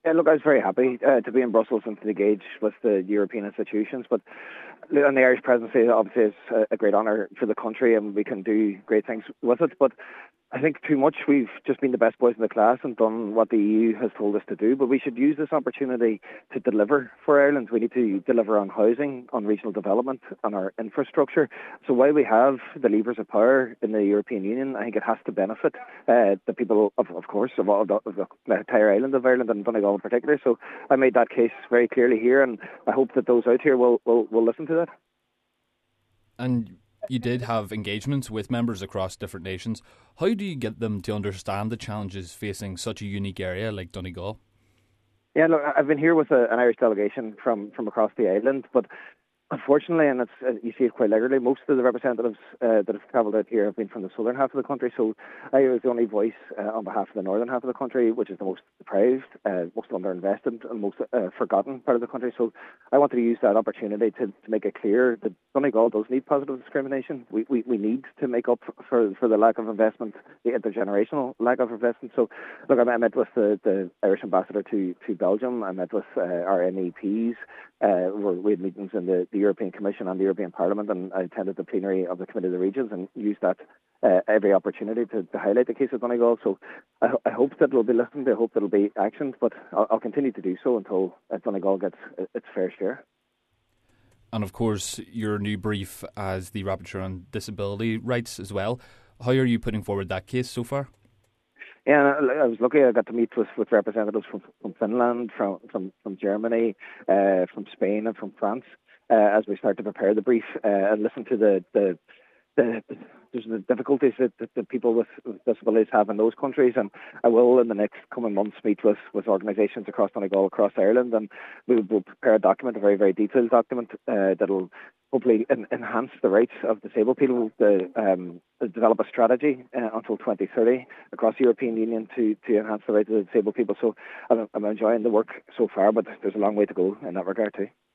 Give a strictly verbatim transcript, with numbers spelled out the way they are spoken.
Yeah, look, I was very happy uh, to be in Brussels and to engage with the European institutions. But and the Irish presidency obviously is a, a great honour for the country, and we can do great things with it. But I think too much we've just been the best boys in the class and done what the E U has told us to do, but we should use this opportunity to deliver for Ireland. We need to deliver on housing, on regional development, on our infrastructure. So while we have the levers of power in the European Union, I think it has to benefit uh, the people, of, of course, of, all, of the entire island of Ireland and Donegal in particular. So I made that case very clearly here, and I hope that those out here will, will, will listen to that. And you did have engagements with members across different nations. How do you get them to understand the challenges facing such a unique area like Donegal? Yeah, look, I've been here with a, an Irish delegation from, from across the island, but unfortunately, and it's, uh, you see it quite regularly, most of the representatives uh, that have travelled out here have been from the southern half of the country, so I was the only voice uh, on behalf of the northern half of the country, which is the most deprived, uh, most underinvested and most uh, forgotten part of the country. So I wanted to use that opportunity to, to make it clear that Donegal does need positive discrimination. We, we, we need to make up for, for the lack of investment, the intergenerational lack of investment. So look, I met with the, the Irish ambassador to, to Belgium. I met with uh, our M E Ps. Uh, we had meetings in the, the European Commission and the European Parliament, and I attended the plenary of the Committee of the Regions and used that uh, every opportunity to, to highlight the case of Donegal. So I, I hope that it will be listened. I hope that it will be actioned, but I'll, I'll continue to do so until uh, Donegal gets its fair share. And of course, your new brief as the Rapporteur on Disability Rights as well. How are you putting forward that case so far? Yeah, I was lucky. I got to meet with, with representatives from, from Finland, from from, from Germany, uh, from Spain, and from France uh, as we start to prepare the brief uh, and listen to the the, the, the, the difficulties that, that the people with, with disabilities have in those countries. And I will, in the next coming months, meet with, with organisations across Donegal, across Ireland, and we will prepare a document, a very, very detailed document uh, that will hopefully en- enhance the rights of disabled people, to um, develop a strategy uh, until twenty thirty across the European Union to, to enhance the rights of disabled people. So I'm, I'm enjoying the work so far, but there's a long way to go in that regard too.